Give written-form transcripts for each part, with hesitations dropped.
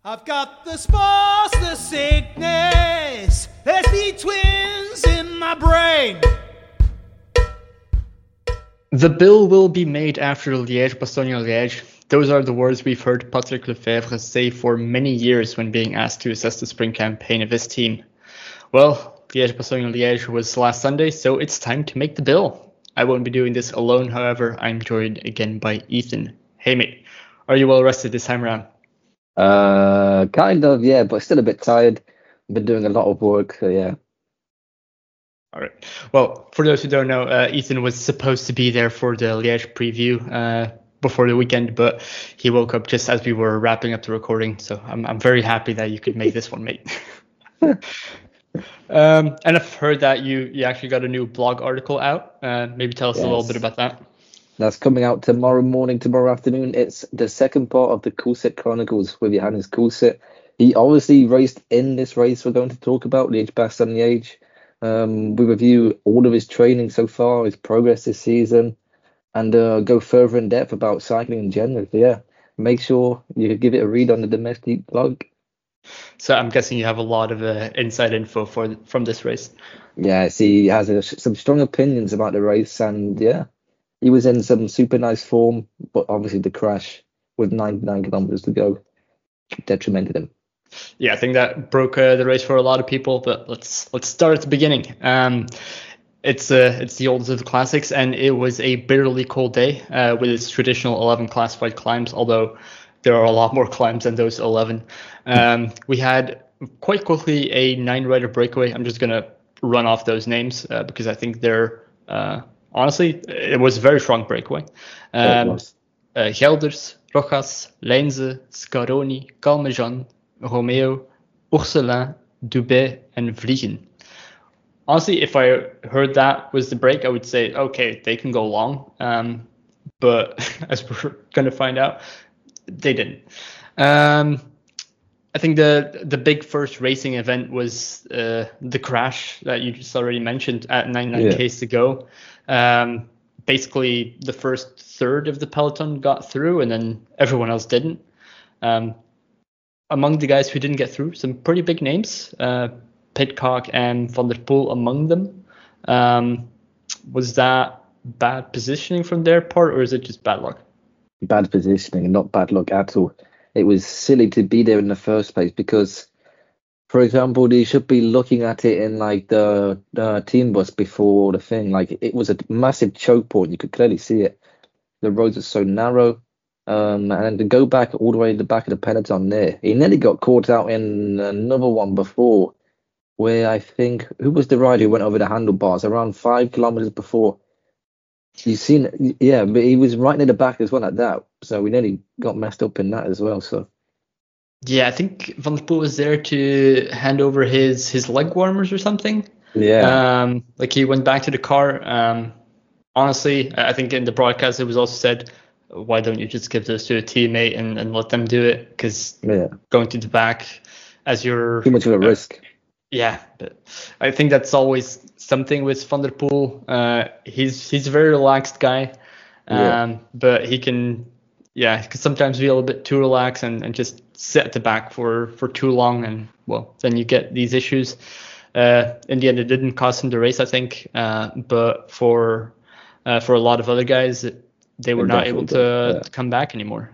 I've got the spores, the sickness. There's the twins in my brain. The bill will be made after Liège-Bastogne-Liège. Those are the words we've heard Patrick Lefevere say for many years when being asked to assess the spring campaign of his team. Well, Liège-Bastogne-Liège was last Sunday, so it's time to make the bill. I won't be doing this alone, however. I'm joined again by Ethan. Hey mate, are you well rested this time around? Kind of, yeah, but still a bit tired. Been doing a lot of work, so yeah. All right. Well, for those who don't know, Ethan was supposed to be there for the Liège preview before the weekend, but he woke up just as we were wrapping up the recording. So I'm very happy that you could make this one, mate. And I've heard that you actually got a new blog article out. Maybe tell us a little bit about that. That's coming out tomorrow afternoon. It's the second part of the Coulthard Chronicles with Johannes Coulthard. He obviously raced in this race we're going to talk about, Liège-Bastogne-Liège. We review all of his training so far, his progress this season, and go further in depth about cycling in general. So yeah, make sure you give it a read on the domestic blog. So I'm guessing you have a lot of inside info from this race. Yeah, he has some strong opinions about the race, and yeah, he was in some super nice form, but obviously the crash with 99 kilometers to go detrimented him. Yeah, I think that broke the race for a lot of people. But let's start at the beginning. It's the oldest of the classics, and it was a bitterly cold day with its traditional 11 classified climbs. Although there are a lot more climbs than those 11. We had quite quickly a 9-rider breakaway. I'm just gonna run off those names because I think they're honestly it was a very strong breakaway. Gelders, Rojas, Leinze, Scaroni, Calmejean, Romeo, Ursulin, Dubé, and Vliegen. Honestly, if I heard that was the break, I would say, okay, they can go long. But as we're going to find out, they didn't. I think the big first racing event was the crash that you just already mentioned at 99 Ks to go. Basically, the first third of the peloton got through, and then everyone else didn't. Among the guys who didn't get through, some pretty big names, Pidcock and Van der Poel among them. Was that bad positioning from their part, or is it just bad luck? Bad positioning, not bad luck at all. It was silly to be there in the first place because, for example, they should be looking at it in like the team bus before the thing. Like it was a massive choke point. You could clearly see it. The roads are so narrow. And to go back all the way to the back of the peloton there, he nearly got caught out in another one before, where I think, who was the rider who went over the handlebars around 5 kilometers before? You've seen it, yeah, but he was right near the back as well at that, so we nearly got messed up in that as well. So yeah, I think Van der Poel was there to hand over his leg warmers or something. Yeah, like he went back to the car. Honestly, I think in the broadcast it was also said, why don't you just give this to a teammate and let them do it? Because going to the back as you're... Too much of a risk. Yeah, but I think that's always something with Van der Poel. He's a very relaxed guy, but he can sometimes be a little bit too relaxed and just sit at the back for too long, and well, then you get these issues. In the end, it didn't cost him the race, I think, but for a lot of other guys, they were not able to come back anymore.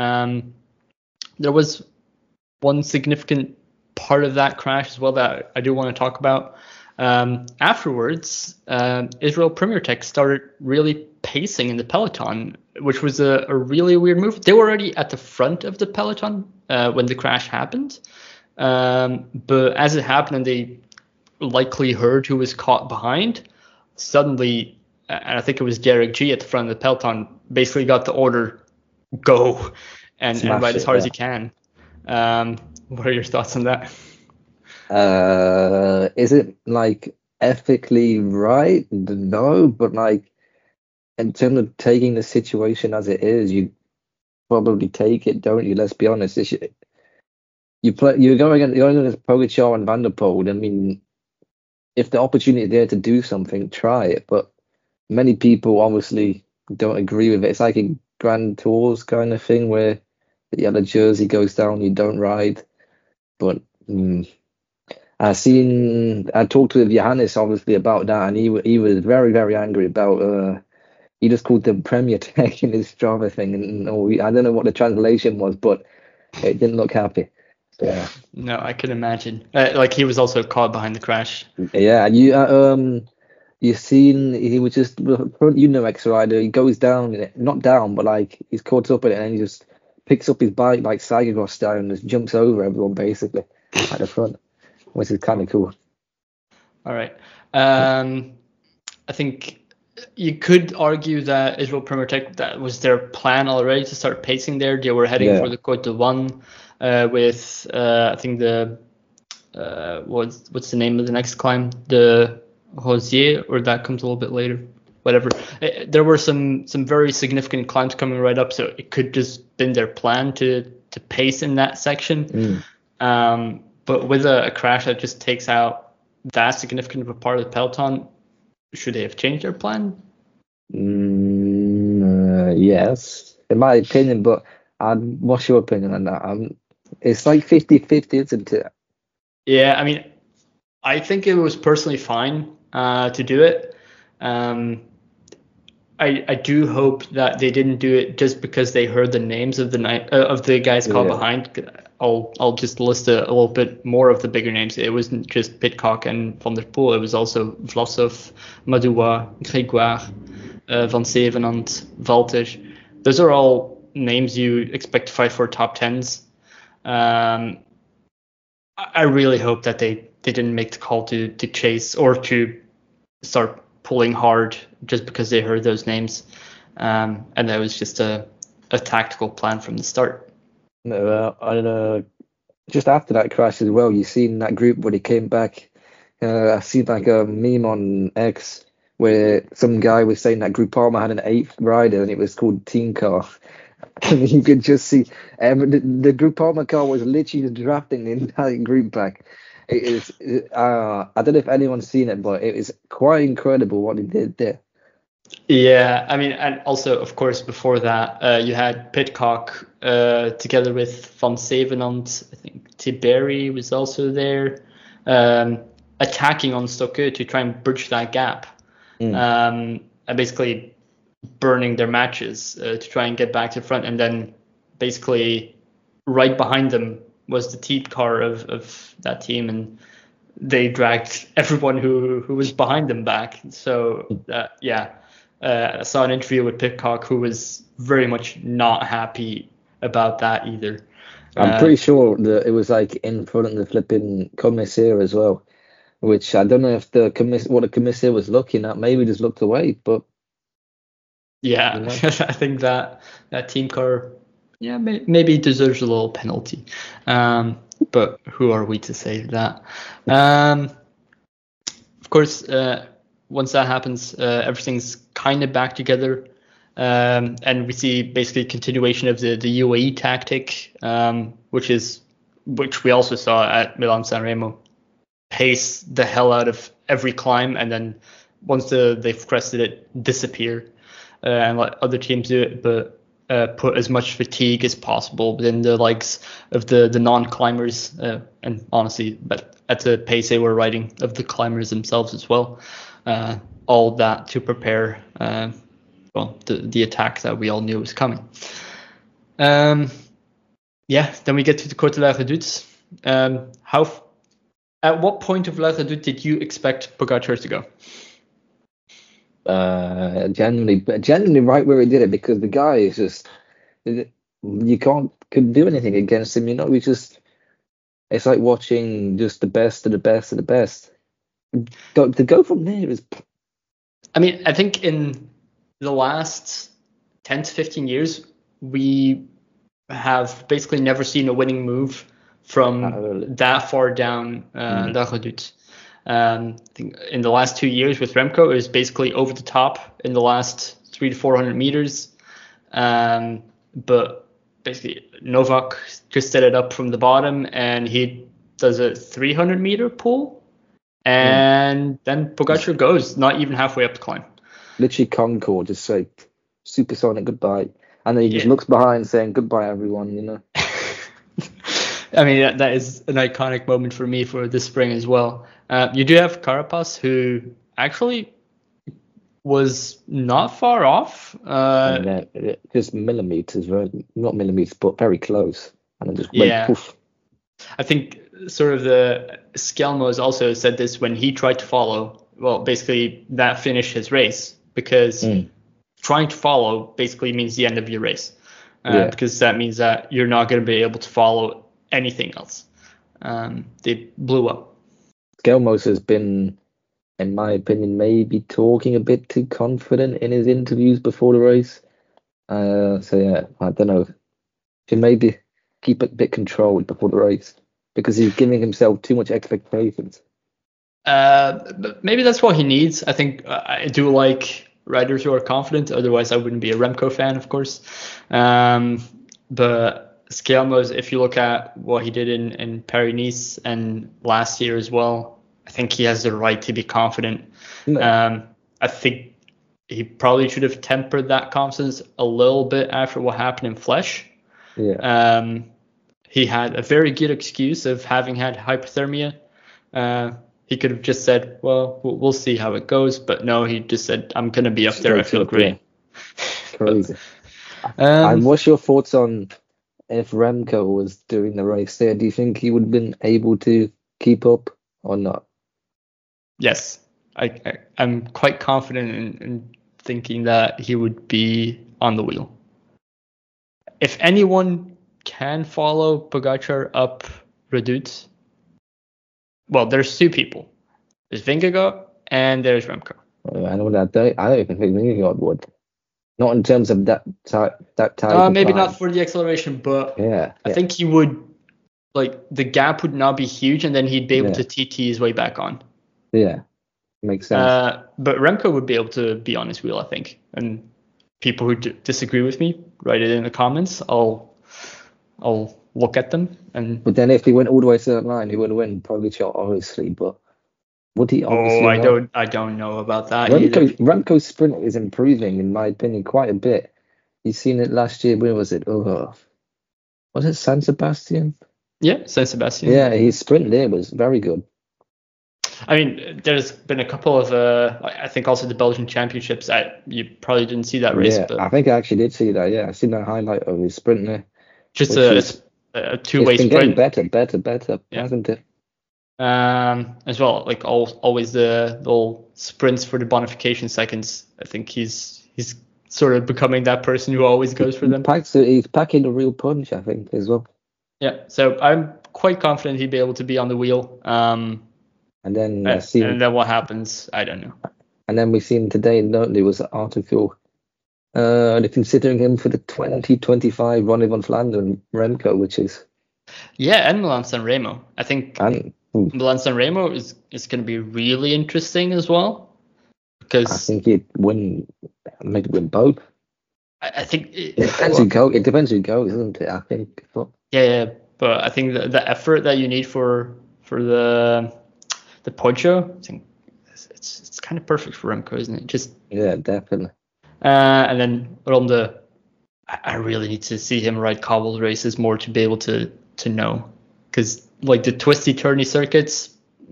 There was one significant part of that crash as well that I do want to talk about. Afterwards, Israel Premier Tech started really pacing in the peloton, which was a really weird move. They were already at the front of the peloton when the crash happened. But as it happened and they likely heard who was caught behind, suddenly, and I think it was Derek G at the front of the peloton, basically got the order, go, and ride as hard as you can. What are your thoughts on that? Is it like ethically right? No, but like in terms of taking the situation as it is, you probably take it, don't you? Let's be honest. You're going against Pogacar and Van der Poel. I mean, if the opportunity is there to do something, try it. But many people obviously don't agree with it. It's like a Grand Tours kind of thing where the yellow jersey goes down, you don't ride. But I talked with Johannes obviously about that, and he was very, very angry about he just called them Premier Tech in his Strava thing, and I don't know what the translation was, but it didn't look happy. Yeah. No, I can imagine. Like he was also caught behind the crash. Yeah, you seen he was just front ex-rider. He goes down, not down, but like he's caught up in it, and he just picks up his bike like cyclocross style and just jumps over everyone basically at the front, which is kind of cool. All right. I think you could argue that Israel Premier Tech, that was their plan already to start pacing there. They were heading for the Côte de One with I think the what's the name of the next climb? The Rosier, or that comes a little bit later. Whatever. There were some very significant climbs coming right up, so it could just been their plan to pace in that section. But with a crash that just takes out that significant of a part of the peloton, should they have changed their plan? Yes, in my opinion, but what's your opinion on that? It's like 50-50, isn't it? Yeah, I mean, I think it was personally fine to do it. I do hope that they didn't do it just because they heard the names of the guys caught behind. I'll just list a little bit more of the bigger names. It wasn't just Pidcock and Van der Poel. It was also Vlasov, Madoua, Grégoire, Van Zevenand, Walter. Those are all names you expect to fight for top tens. I really hope that they didn't make the call to chase or to start pulling hard just because they heard those names, and that was just a tactical plan from the start. No, just after that crash as well, you seen that group when he came back. I seen like a meme on X where some guy was saying that Groupama had an 8th rider and it was called Team Car. And you could just see the Groupama car was literally drafting the entire group back. It is. I don't know if anyone's seen it, but it is quite incredible what he did there. Yeah, I mean, and also, of course, before that, you had Pidcock together with Van Zevenand. I think Tiberi was also there, attacking on Stokke to try and bridge that gap, and basically burning their matches to try and get back to the front. And then basically right behind them was the team car of that team, and they dragged everyone who was behind them back. So I saw an interview with Pidcock who was very much not happy about that either. I'm pretty sure that it was like in front of the flipping commissaire as well, which I don't know if what the commissaire was looking at. Maybe just looked away, but yeah, you know? I think that team car, maybe deserves a little penalty. But who are we to say that? Of course, once that happens, everything's kind of back together. And we see basically continuation of the UAE tactic, which we also saw at Milan Sanremo. Pace the hell out of every climb, and then once they've crested it, disappear and let other teams do it, but put as much fatigue as possible within the likes of the non-climbers, and honestly, but at the pace they were riding, of the climbers themselves as well. All that to prepare the attack that we all knew was coming. Then we get to the Côte de la Redoute. At what point of La Redoute did you expect Pogačar to go? Genuinely right where he did it, because the guy is just, you couldn't do anything against him. You know, it's like watching just the best of the best of the best. To go from there is. I mean, I think in the last 10 to 15 years, we have basically never seen a winning move from that far down La Redoute. I think in the last 2 years with Remco, it was basically over the top in the last 300 to 400 meters. But basically, Novak just set it up from the bottom, and he does a 300 meter pull. And then Pogačar goes not even halfway up the climb. Literally Concord, just like supersonic goodbye. And then he just looks behind saying goodbye, everyone. I mean, that is an iconic moment for me for this spring as well. You do have Carapaz, who actually was not far off. Just millimeters, not millimeters, but very close. And then just went poof. I think sort of the Skelmos also said this when he tried to follow. Well, basically that finished his race, because trying to follow basically means the end of your race, because that means that you're not going to be able to follow anything else. They blew up. Skelmos has been, in my opinion, maybe talking a bit too confident in his interviews before the race. So I don't know. Should maybe keep it a bit controlled before the race, because he's giving himself too much expectations. But maybe that's what he needs. I think I do like riders who are confident. Otherwise, I wouldn't be a Remco fan, of course. But Skelmos, if you look at what he did in Paris-Nice and last year as well, I think he has the right to be confident. I think he probably should have tempered that confidence a little bit after what happened in Flesh. He had a very good excuse of having had hypothermia. He could have just said, well, we'll see how it goes. But no, he just said, I'm going to be up there. I feel great. Crazy. And what's your thoughts on if Remco was doing the race there? Do you think he would have been able to keep up or not? Yes. I'm quite confident in thinking that he would be on the wheel. If anyone can follow Pogačar up Redoute, well, there's two people. There's Vingegaard and there's Remco. I don't even think Vingegaard would. Not in terms of that type. Maybe not for the acceleration, but I think he would. Like, the gap would not be huge, and then he'd be able to TT his way back on. Yeah, makes sense. But Remco would be able to be on his wheel, I think. And people who disagree with me, write it in the comments. I'll look at them. But then if he went all the way to that line, he would win Pogačar, obviously. But would he? Obviously I don't know about that. Remco's sprint is improving, in my opinion, quite a bit. You've seen it last year. Where was it? Was it San Sebastian? Yeah, San Sebastian. Yeah, his sprint there was very good. I mean, there's been a couple of, I think also the Belgian Championships. You probably didn't see that race. Yeah, but I think I actually did see that. Yeah, I seen that highlight of his sprint there. Just a two-way sprint. It's been getting better, hasn't it? As well, like always the little sprints for the bonification seconds. I think he's sort of becoming that person who always goes for them. He's packing a real punch, I think, as well. Yeah, so I'm quite confident he'd be able to be on the wheel. And then what happens, I don't know. And then we seen today, there was an article. They're considering him for the 2025 Ronnie van Vlaanderen Remco, which is... Yeah, and Milan-San Remo. I think Milan-San Remo is going to be really interesting as well. Because I think he'd maybe win both. I think... It depends who goes, isn't it? I think. But... Yeah, but I think the effort that you need for the Poggio, I think it's kind of perfect for Remco, isn't it? Yeah, definitely. And then Ronde, I really need to see him ride cobbled races more to be able to know, because like the twisty turny circuits,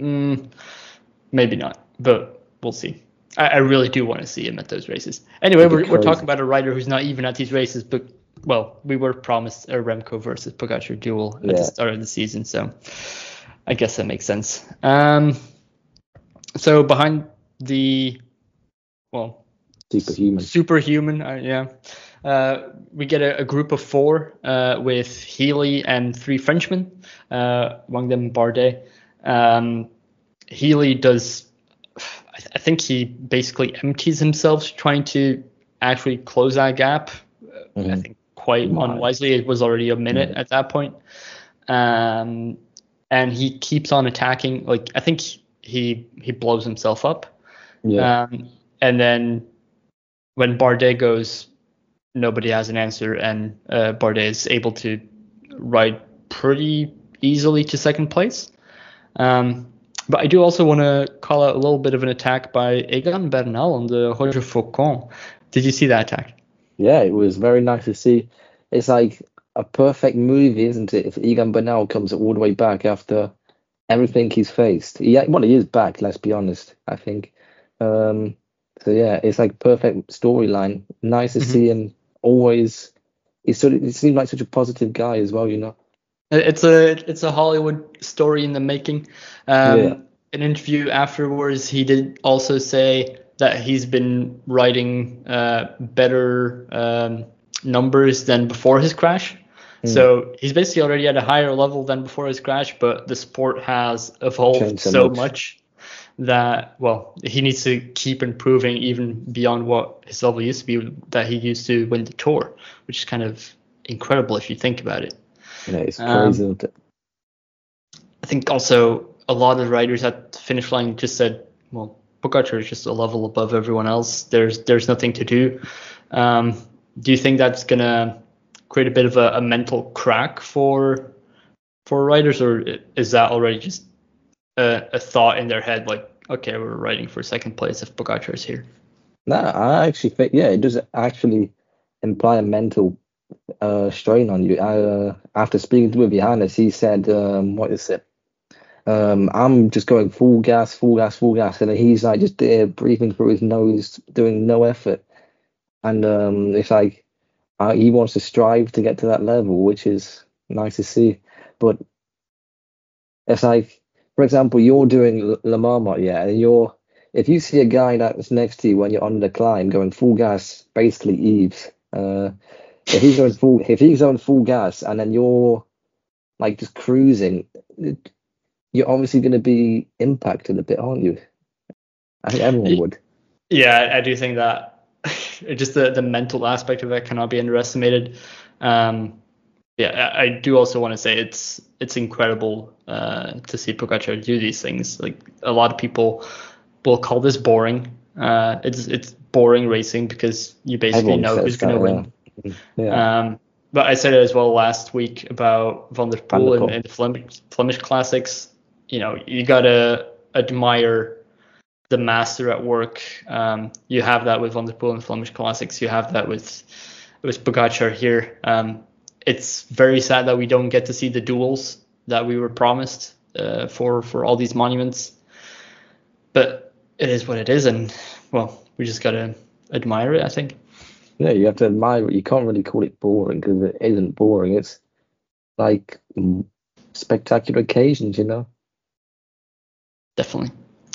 maybe not, but we'll see. I really do want to see him at those races. Anyway, we're talking about a rider who's not even at these races, but well, we were promised a Remco versus Pogačar duel at the start of the season, so I guess that makes sense. So behind the, superhuman, we get a group of four with Healy and three Frenchmen, among them Bardet. Healy does, I think he basically empties himself trying to actually close that gap. I think quite unwisely. It was already a minute at that point. And he keeps on attacking. Like, I think he blows himself up. Yeah. And then when Bardet goes, nobody has an answer, and Bardet is able to ride pretty easily to second place. But I do also want to call out a little bit of an attack by Egan Bernal on the Roger Faucon. Did you see that attack? Yeah, it was very nice to see. It's like a perfect movie, isn't it? If Egan Bernal comes all the way back after everything he's faced. He is back, let's be honest, I think. Um, so yeah, it's like perfect storyline. Nice to see him always. He seemed like such a positive guy as well, you know. It's a Hollywood story in the making. Yeah. An interview afterwards, he did also say that he's been writing better numbers than before his crash. So he's basically already at a higher level than before his crash, but the sport has evolved Changed so so much. much that, well, he needs to keep improving even beyond what his level used to be, that he used to win the Tour, which is kind of incredible if you think about it. Yeah, it's crazy, isn't it? I think also a lot of riders at the finish line just said, well, Pogačar is just a level above everyone else. There's nothing to do. Do you think that's going to create a bit of a mental crack for riders, or is that already just a thought in their head, like, okay, we're riding for second place if Pogačar is here? No, I actually think, yeah, it does actually imply a mental strain on you. After speaking with Johannes, he said, what is it? I'm just going full gas, full gas, full gas. And then he's like just there breathing through his nose, doing no effort. And it's like he wants to strive to get to that level, which is nice to see. But it's like, for example, you're doing La Marmot, yeah, and if you see a guy that's next to you when you're on the climb going full gas, basically Eves. If he's going full gas and then you're like just cruising, you're obviously going to be impacted a bit, aren't you? I think everyone would. Yeah, I do think that just the mental aspect of it cannot be underestimated. Yeah, I do also want to say it's incredible to see Pogačar do these things. Like, a lot of people will call this boring. It's boring racing because you basically know who's going to win. Yeah. But I said it as well last week about Van der Poel and the Flemish Classics. You know, you gotta admire the master at work. You have that with Van der Poel and Flemish Classics. You have that with Pogačar here. It's very sad that we don't get to see the duels that we were promised for all these monuments. But it is what it is, and, well, we just gotta admire it, I think. Yeah, you have to admire it. You can't really call it boring because it isn't boring. It's like spectacular occasions, you know. Definitely.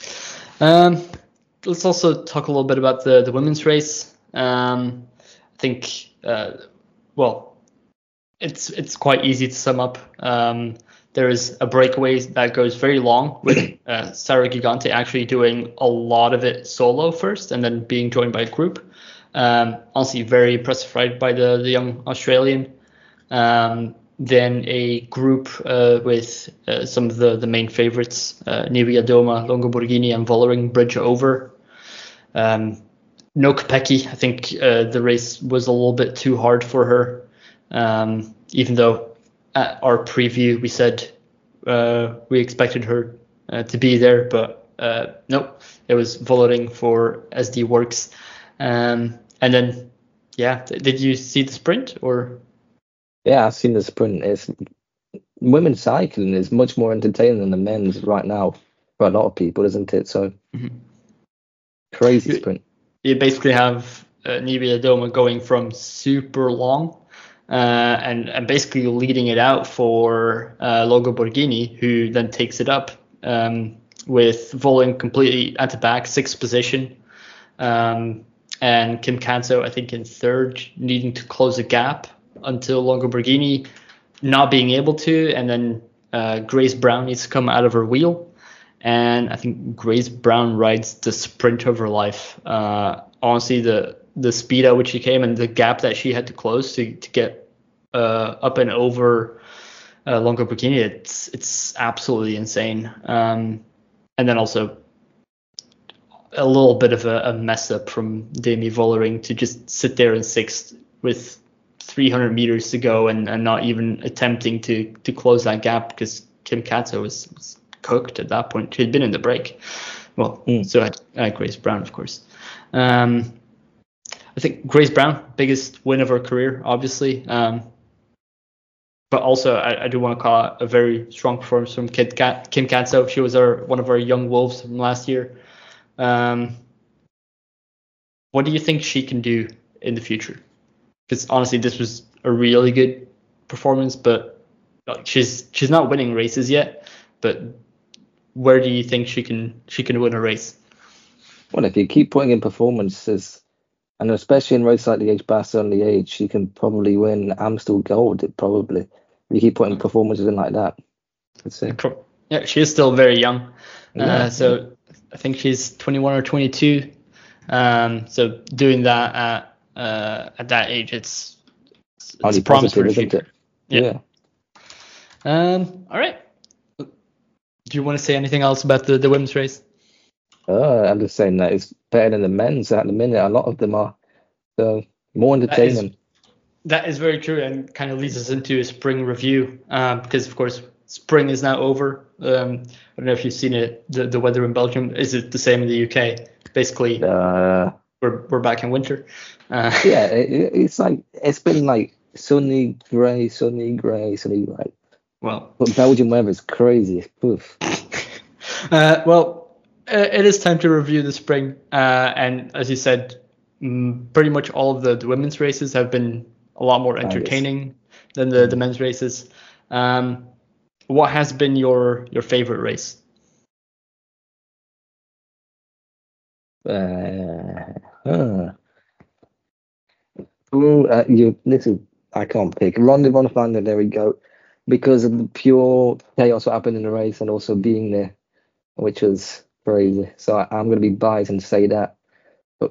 Let's also talk a little bit about the women's race. I think, well, it's quite easy to sum up. There is a breakaway that goes very long with Sara Gigante actually doing a lot of it solo first and then being joined by a group. Honestly, very impressive ride by the young Australian. Then a group with some of the main favorites, Nibia Doma, Longo Borghini, and Vollering bridge over. No Kopecky. I think the race was a little bit too hard for her. Even though at our preview we said we expected her to be there, but nope, it was Vollering for SD Worx. And then, yeah, did you see the sprint or? Yeah, I've seen the sprint. Women's cycling is much more entertaining than the men's right now for a lot of people, isn't it? So crazy sprint. You basically have Nibia Doma going from super long and basically leading it out for Longo Borghini, who then takes it up with Vollering completely at the back, sixth position. And Kim Canso, I think, in third, needing to close a gap until Longo Borghini not being able to, and then Grace Brown needs to come out of her wheel, and I think Grace Brown rides the sprint of her life. Honestly, the speed at which she came and the gap that she had to close to get up and over Longo Borghini, it's absolutely insane. And then also a little bit of a mess up from Demi Vollering to just sit there in sixth with 300 meters to go and not even attempting to close that gap because Kim Canso was cooked at that point. She had been in the break. Well, so had Grace Brown, of course. I I think Grace Brown, biggest win of her career, obviously. But also, I do want to call out a very strong performance from Kim Katso. She was one of our young wolves from last year. What do you think she can do in the future? Because honestly, this was a really good performance, but she's not winning races yet. But where do you think she can win a race? Well, if you keep putting in performances, and especially in races like the Bastogne Liège, she can probably win Amstel Gold. Probably, if you keep putting performances in like that. That's it. Yeah, she is still very young. So I think she's 21 or 22. So doing that at that age, it's a promise for the future. Yeah. All right. Do you want to say anything else about the women's race? I'm just saying that it's better than the men's at the minute. A lot of them are. So more entertaining. That is very true, and kind of leads us into a spring review because, of course, spring is now over. I don't know if you've seen it. The weather in Belgium, is it the same in the UK? Basically, we're back in winter. Yeah, it's like it's been like sunny grey. Well, but Belgian weather is crazy. Oof. It is time to review the spring, and as you said, pretty much all of the women's races have been a lot more entertaining than the men's races. What has been your favorite race? Listen, I can't pick. Ronde van Vlaanderen, there we go. Because of the pure chaos what happened in the race and also being there, which was crazy. So I'm going to be biased and say that. But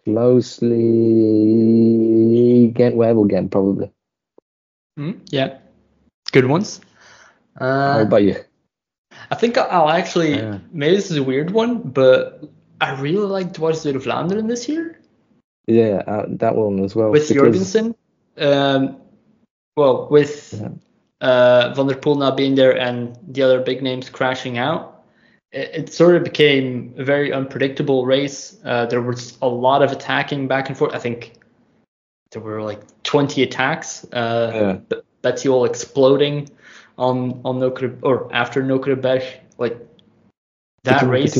closely Ghent-Wevelgem, probably. Yeah, good ones. How about you? I think I'll actually, maybe this is a weird one, but I really liked Dwars door Vlaanderen this year. Yeah, that one as well. With Jorgensen. With Van der Poel not being there and the other big names crashing out, it sort of became a very unpredictable race. There was a lot of attacking back and forth. I think there were like 20 attacks. Bettiol exploding on Nokere, or after Nokere Berg. Like that race.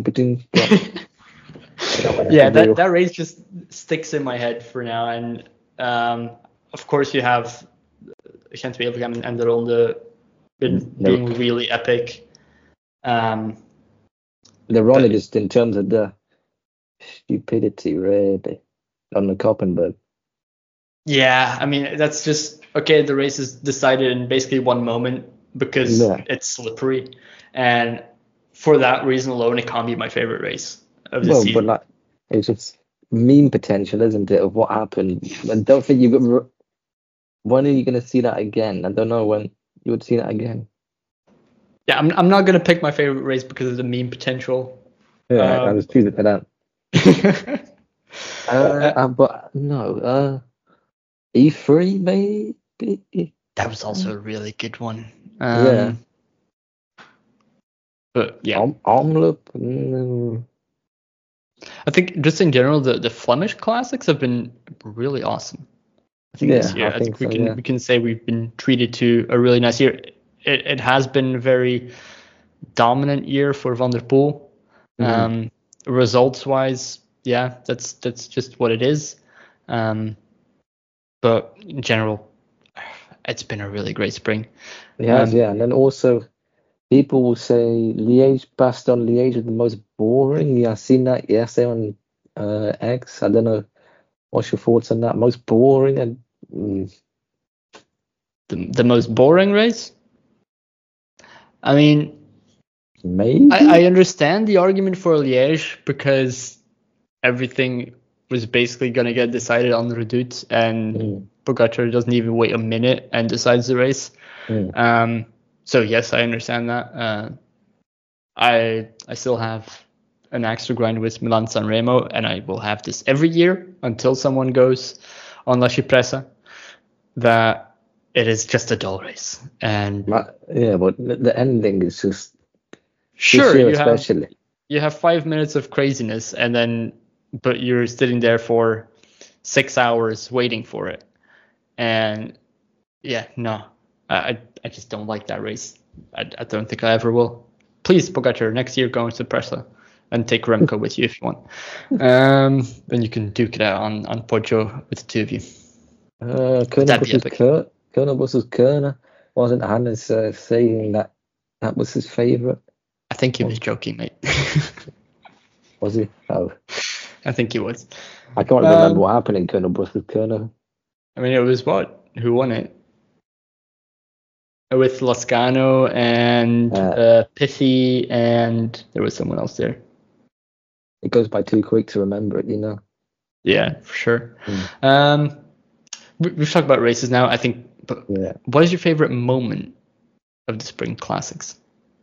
Yeah, that race just sticks in my head for now. And of course you have Ghent-Wevelgem and the Ronde being really epic. The Ronde just in terms of the stupidity, really, on the Koppenberg. Yeah, I mean, that's just, okay, the race is decided in basically one moment because it's slippery. And for that reason alone, it can't be my favorite race of the season. But like, it's just meme potential, isn't it, of what happened? I don't think when are you going to see that again? I don't know when you would see that again. Yeah, I'm not going to pick my favorite race because of the meme potential. Yeah, I was choosing for that. But no, E3 maybe? That was also a really good one. Yeah. But yeah. Omloop? I think just in general, the Flemish classics have been really awesome. I think this year, I think we can say we've been treated to a really nice year. It has been a very dominant year for Van der Poel. Results wise, yeah, that's just what it is. But in general, it's been a really great spring. It has, and then also people will say Bastogne Liège is the most boring. Yeah, I've seen that yesterday on X. I don't know. What's your thoughts on that? Most boring and the most boring race? I mean, maybe I understand the argument for Liège because everything was basically going to get decided on the Redoute, and Pogačar doesn't even wait a minute and decides the race. So yes, I understand that. I still have an axe to grind with Milan San Remo, and I will have this every year until someone goes on La Cipressa, that it is just a dull race. And but the ending is just sure, you have 5 minutes of craziness, and then but you're sitting there for 6 hours waiting for it. And yeah, no, I just don't like that race. I don't think I ever will. Please, Pogačar, next year go into Pressa and take Remco with you if you want. Then you can duke it out on Poggio with the two of you. Kerner versus Kerner. Wasn't Hannes saying that was his favourite? I think he was joking, mate. Was he? Oh. I think he was. I can't remember what happened in Kerner versus Kerner. I mean, it was what? Who won it? With Loscano and Pithy, and there was someone else there. It goes by too quick to remember it, you know. Yeah, for sure. We've talked about races now, I think. But what is your favorite moment of the Spring Classics?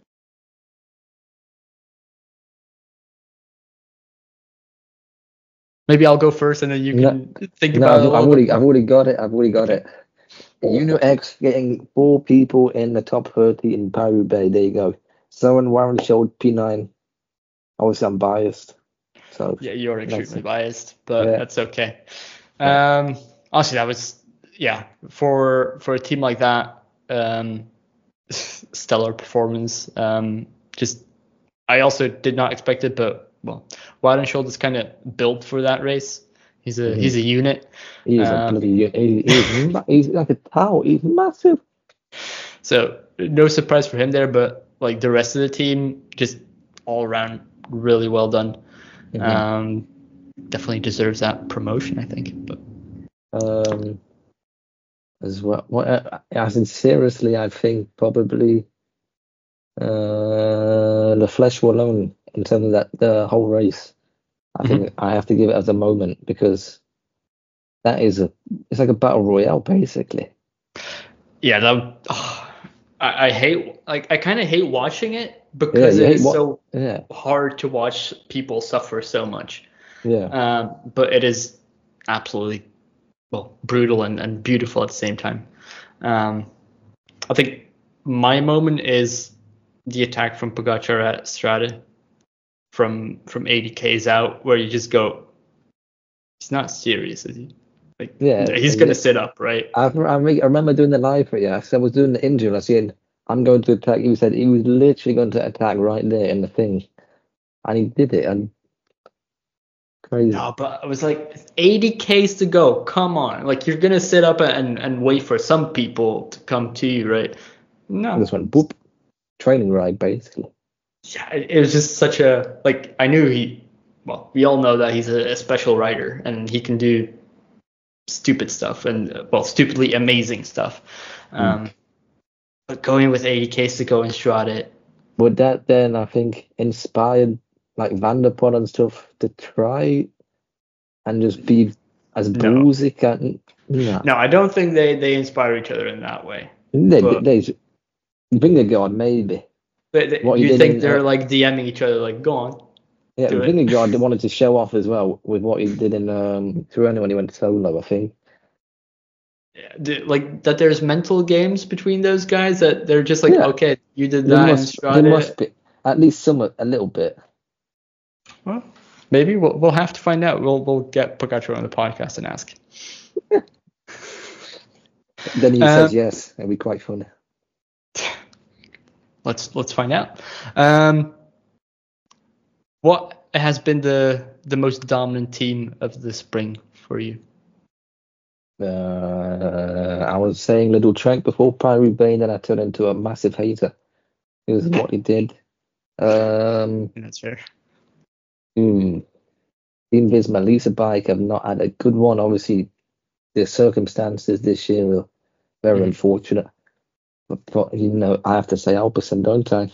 Maybe I'll go first, and then you can think about it. I've already got it. Uno X getting 4 people in the top 30 in Paris-Roubaix. There you go. Someone Warren showed P9. Obviously, I'm biased. So yeah, you're extremely biased, but that's okay. Honestly, that was for a team like that, stellar performance. Just I also did not expect it, but Weidenschuld is kind of built for that race. He's a unit. He's a bloody unit. He's like a towel. He's massive. So no surprise for him there, but like the rest of the team, just all around really well done. Definitely deserves that promotion, I think. But as well, as in seriously, I think probably the Flèche Wallonne in terms of that the whole race. I think I have to give it as a moment because that is it's like a battle royale basically. Yeah, I hate I kind of hate watching it because it is so hard to watch people suffer so much. Yeah. But it is absolutely brutal and beautiful at the same time. I think my moment is the attack from Pogačar at Strade from 80 Ks out, where you just go, he's not serious, is he? He's gonna sit up, right? I remember doing the live for I was doing the injury. I said, I'm going to attack. He said he was literally going to attack right there in the thing, and he did it. And crazy. No, but I was like, 80 Ks to go. Come on, like you're gonna sit up and wait for some people to come to you, right? No, this one, boop, training ride basically. Yeah, it was just such a I knew we all know that he's a special rider and he can do stupid stuff and stupidly amazing stuff. But going with 80 Ks to go in Strade. Would that then, I think, inspired Van der Poel and stuff to try and just be as ballsy? No, I don't think they inspire each other in that way. They Vingegaard maybe. But you think they're DMing each other go on? Yeah, Vingegaard wanted to show off as well with what he did in Tirreno when he went solo, I think. Yeah, that there's mental games between those guys that they're just okay, you did that. There must be at least a little bit. Well, maybe we'll have to find out. We'll get Pogačar on the podcast and ask. Then he says yes. It'll be quite fun. Let's find out. What has been the most dominant team of the spring for you? I was saying Little Trek before Paris-Roubaix, then I turned into a massive hater. It was what he did. That's fair. Team Visma Lease Bike have not had a good one. Obviously, the circumstances this year were very unfortunate. But I have to say Alpecin, don't I?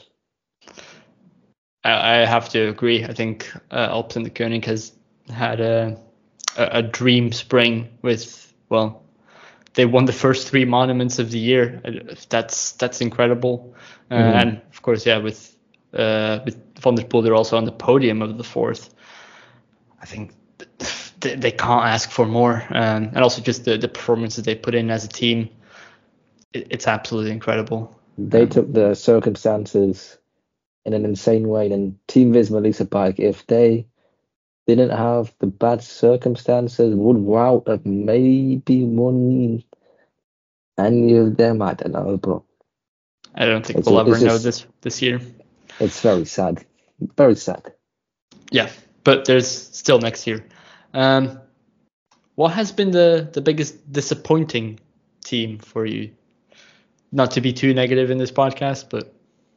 I have to agree. I think Alpecin de Koning has had a dream spring with, they won the first 3 monuments of the year. That's incredible. And of course, with Van der Poel, they're also on the podium of the 4th. I think they can't ask for more. And also just the performance that they put in as a team. It's absolutely incredible. They took the circumstances in an insane way. And Team Visma Lease Bike, if they didn't have the bad circumstances, would Wout have maybe won any of them? I don't know, but I don't think it's we'll ever it's know just this year. it's very sad, very sad. Yeah, but there's still next year. What has been the biggest disappointing team for you? Not to be too negative in this podcast, but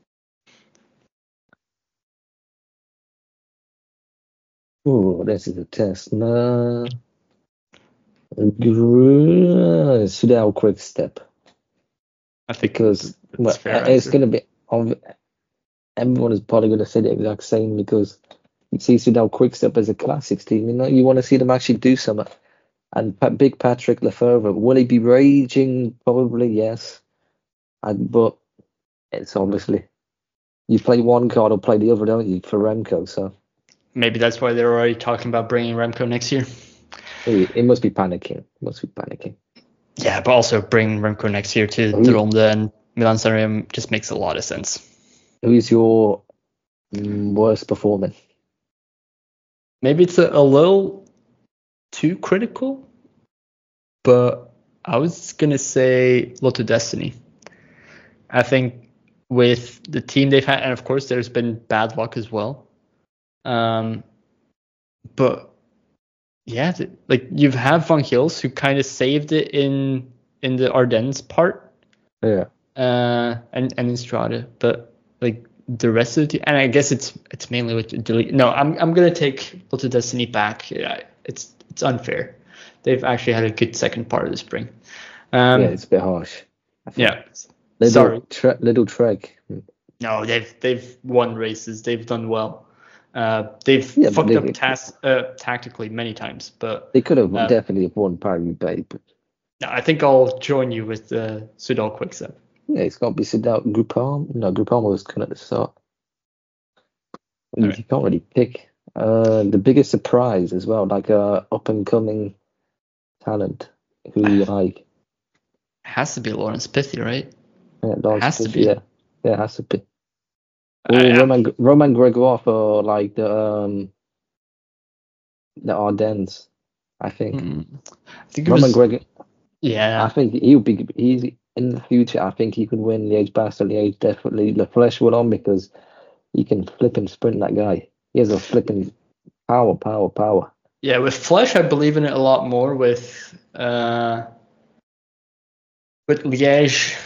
Oh, this is a test. No, Sudal Quick Step I think because that's a fair it's answer. going to be. Everyone is probably going to say the exact same because you see Sudal Quick Step as a classics team. You want to see them actually do something. And Big Patrick Lefevre, will he be raging? Probably yes. But it's obviously you play one card or play the other, don't you? For Remco, so Maybe that's why they're already talking about bringing Remco next year. it must be panicking. Must be panicking. Yeah, but also bringing Remco next year to the Ronde and Milan Sanremo just makes a lot of sense. Who is your worst performing? Maybe it's a little too critical, but I was gonna say Lotto Destiny. I think with the team they've had, and of course there's been bad luck as well. But yeah, like you have Van Gils who kind of saved it in the Ardennes part. Yeah. And in Strada, but like the rest of the team, and I guess it's mainly with delete. No, I'm gonna take Lotto Destiny back. Yeah, it's unfair. They've actually had a good second part of the spring. Yeah, it's a bit harsh. Yeah. Little Sorry. Little Trek. No, they've won races. They've done well. They've fucked up tactically many times, but they could have definitely won Paris-Roubaix. But no, I think I'll join you with Soudal Quickstep. yeah, it's got to be Soudal. Groupama. No, Groupama was kind of at the start. You can't really pick. The biggest surprise as well, like a up and coming talent who you like. Has to be Lawrence Pithy, right? Yeah, has to be. Yeah, it has to be. Roman Gregoire for like the Ardennes, I think. I think Roman Gregoire. Yeah. I think he's in the future. I think he could win Liège-Bastogne, definitely. Le Flèche Wallonne because he can flip and sprint, that guy. He has a flipping power. Yeah, with Flèche, I believe in it a lot more. With Liège,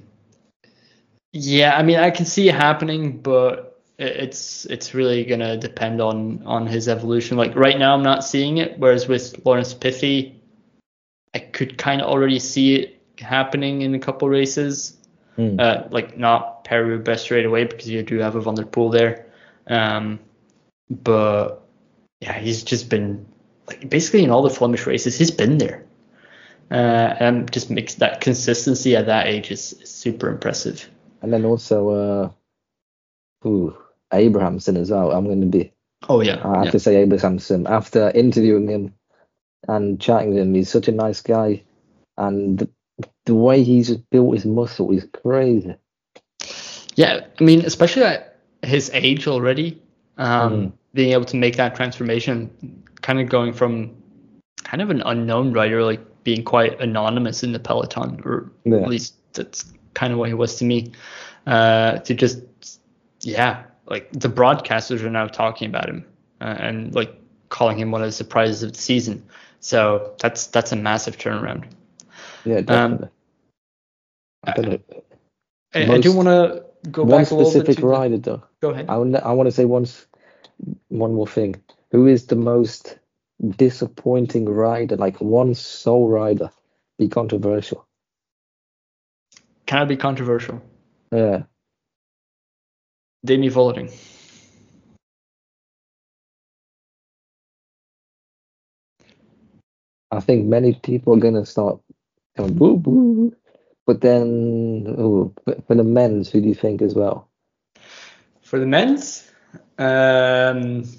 yeah, I mean, I can see it happening, but it's really gonna depend on his evolution. Like right now, I'm not seeing it. Whereas with Lawrence Pithy, I could kind of already see it happening in a couple races. Like not Paris-Roubaix straight away because you do have a Van der Poel there. But yeah, he's just been like basically in all the Flemish races, he's been there. And just makes that consistency at that age is super impressive. And then also Abrahamson as well. I'm going to be. Oh yeah. I have to say Abrahamson. After interviewing him and chatting with him, he's such a nice guy, and the way he's built his muscle is crazy. Yeah, I mean, especially at his age already, being able to make that transformation, kind of going from kind of an unknown rider, like being quite anonymous in the peloton, or at least that's kind of what he was to me, to just, like the broadcasters are now talking about him and like calling him one of the surprises of the season. So that's a massive turnaround. Yeah, definitely. I do want to go back a little bit. One specific rider, though. Go ahead. I want to say one more thing. Who is the most disappointing rider? Like one sole rider. Be controversial. Can I be controversial? Yeah. Demi Vollering. I think many people are gonna start going boo boo. But then, for the men's, who do you think as well? For the men's, I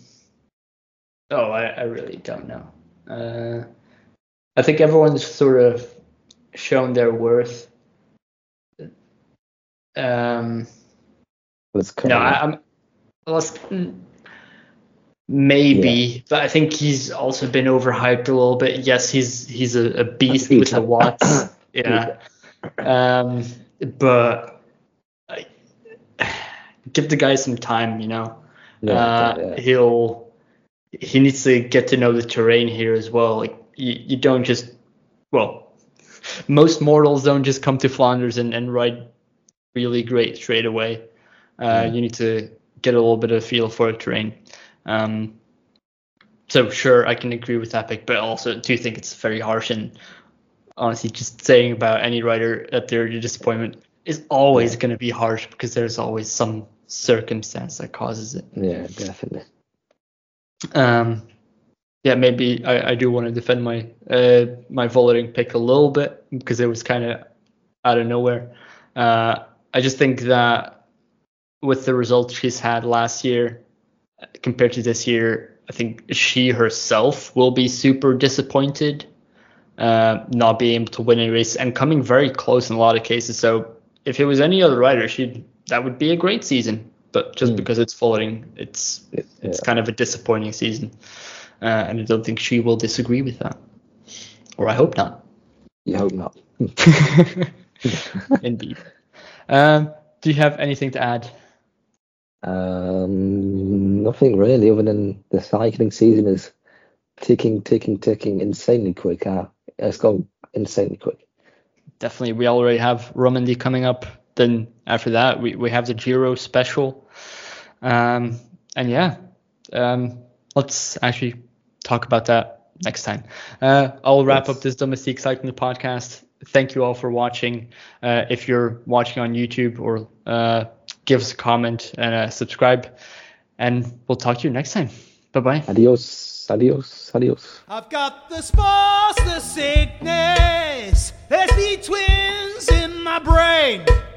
really don't know. I think everyone's sort of shown their worth. maybe, but I think he's also been overhyped a little bit. Yes, he's a beast with the watts. Yeah. But give the guy some time, he needs to get to know the terrain here as well. Like you don't just, most mortals don't just come to Flanders and ride really great straight away. You need to get a little bit of a feel for the terrain. So sure, I can agree with that pick, but also do think it's very harsh. And honestly, just saying about any rider that they're a disappointment is always going to be harsh because there's always some circumstance that causes it. Yeah, definitely. Maybe I do want to defend my Vollering pick a little bit because it was kind of out of nowhere. I just think that with the results she's had last year compared to this year, I think she herself will be super disappointed not being able to win a race and coming very close in a lot of cases. So if it was any other rider, that would be a great season. But just because it's Vollering, it's kind of a disappointing season. And I don't think she will disagree with that. Or I hope not. You hope not. Indeed. Do you have anything to add? Nothing really, other than the cycling season is ticking insanely quick. It's going insanely quick. Definitely. We already have Romandy coming up. Then after that, we have the Giro special. Let's actually talk about that next time. I'll wrap up this Domestique Cycling podcast. Thank you all for watching. If you're watching on YouTube, or give us a comment and subscribe. And we'll talk to you next time. Bye-bye. Adios. I've got the spores, the sickness. There's the twins in my brain.